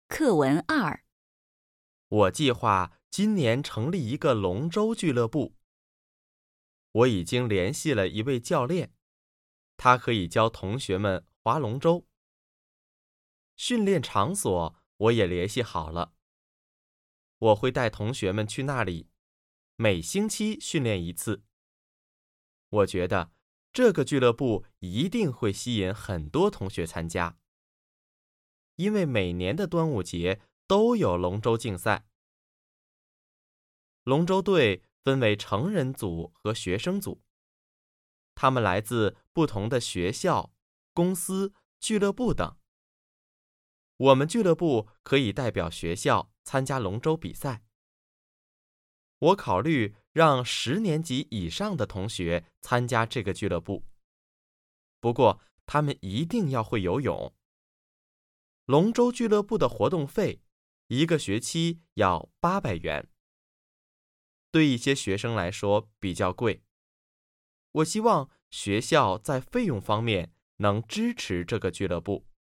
课文2。 我计划今年成立一个龙舟俱乐部。我已经联系了一位教练，他可以教同学们划龙舟。训练场所我也联系好了，我会带同学们去那里，每星期训练一次。我觉得这个俱乐部一定会吸引很多同学参加，因为每年的端午节都有龙舟竞赛。龙舟队分为成人组和学生组，他们来自不同的学校、公司、俱乐部等。我们俱乐部可以代表学校参加龙舟比赛。我考虑让10年级以上的同学参加这个俱乐部，不过他们一定要会游泳。龙舟俱乐部的活动费1个学期要800元，对一些学生来说比较贵。我希望学校在费用方面能支持这个俱乐部。